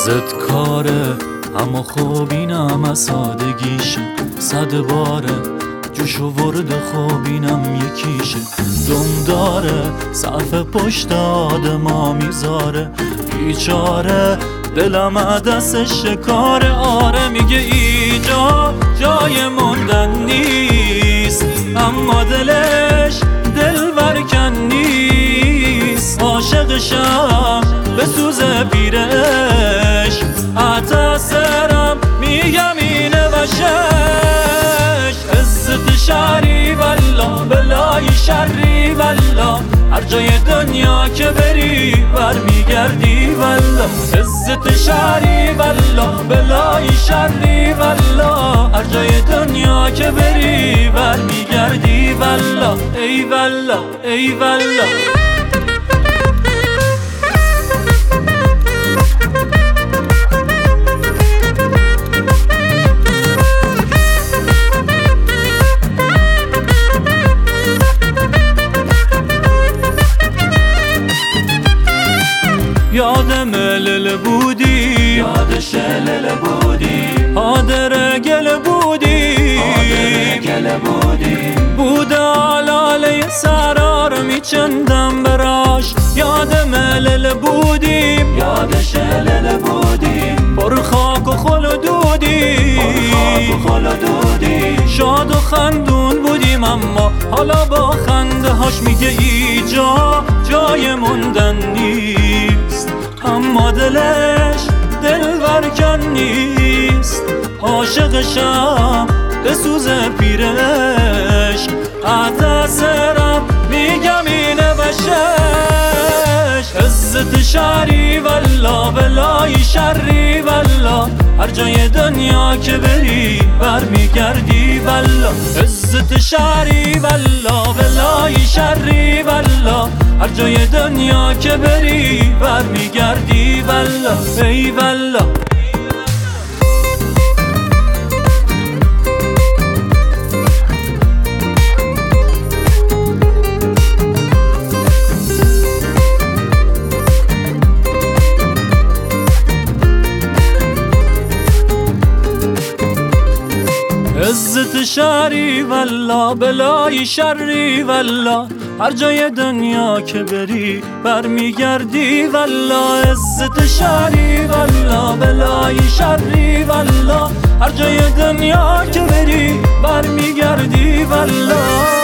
زد کاره اما خوب اینم از سادگیشه، 100 باره جوش ورد خوب اینم یکیشه. دم داره صف پشت آدما میذاره، بیچاره دلم دستش شکاره. آره میگه اینجا جای موندن نیست، اما دلش دل برکن نیست. عاشقشم به سوز پیرش، عطا سرم میگم اینه وشش. عزت شهری والله بلای شری والله، هر جای دنیا که بری برمیگردی والله. عزت شهری والله بلای شری والله، هر جای دنیا که بری برمیگردی والله. ای والله ای والله. یادم لل بودی، یادش لل بودی، حاضر گل بودی، گل بودی. بود آلاله سرار میچندم براش. یادم لل بودیم، یادش لل بودیم، پر خاک و خل و دودی، شاد و خندون بودیم اما حالا با خنده هاش میگه اینجا جای موندن نیست، اما دلش دل برکن نیست. عاشقشم به سوز پیرش، عطا سرم میگم اینه وشش. عزت شهری والله بلای شری والله، هر جای دنیا که بری برمیگردی والله. عزت شهری والله بلای شری والله، هر جای دنیا که بری برمیگردی والله. ای والله. عزت شهری والله بلای شری والله، هر جای دنیا که بری برمیگردی والله. عزت شهری والله بلای شری والله، هر جای دنیا که بری برمیگردی والله.